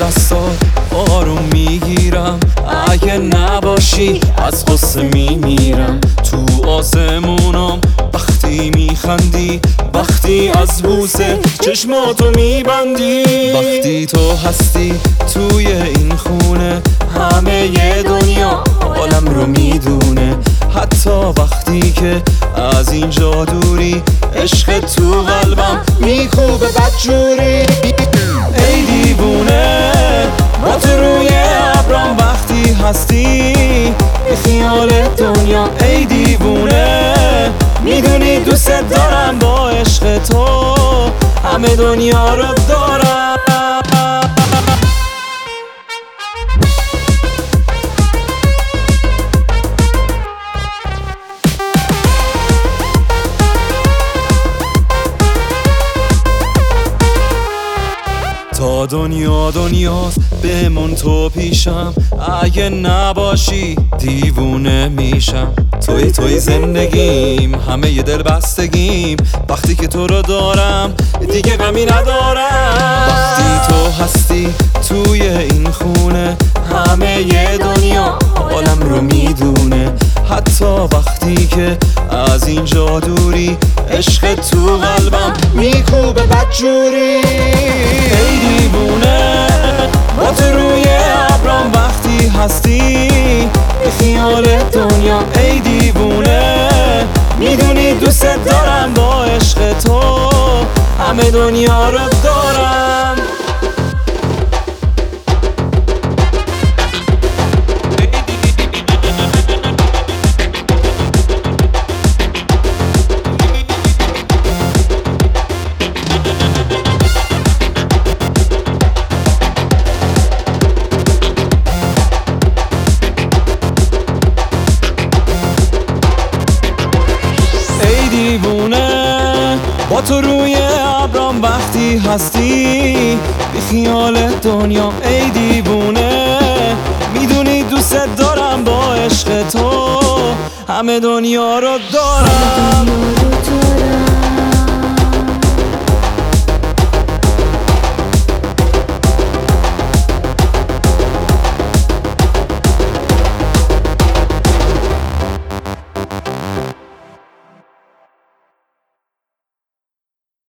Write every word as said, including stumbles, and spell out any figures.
دستات آروم میگیرم، اگه نباشی از غصه میمیرم. تو آسمونم وقتی میخندی، وقتی از بوسه چشماتو میبندی، وقتی تو هستی توی این خونه همه ی دنیا عالم رو میدونه. حتی وقتی که از اینجا دوری عشق تو قلبم میکوبه بدجوری. ای دیوونه با تو روی ابرام وقتی هستی به خیال دنیا. ای دیوونه میدونی دوست دارم، با عشق تو همه دنیا رو دارم. تا دنیا دنیاست بمون تو پیشم، اگه نباشی دیوونه میشم. توی توی زندگیم همه ی دل بستگیم، وقتی که تو رو دارم دیگه غمی ندارم. وقتی تو هستی توی این خونه همه ی دنیا عالم رو میدونه. حتی وقتی که از اینجا دوری عشق تو قلبم میکوبه بدجوری. ای دیوونه با تو روی ابرام وقتی هستی به خیال دنیا. ای دیوونه میدونی دوست دارم، با عشق تو همه دنیا رو دارم. دیوونه با تو روی ابرام وقتی هستی بی خیال دنیا. ای دیوونه میدونی دوست دارم، با عشق تو همه دنیا رو دارم.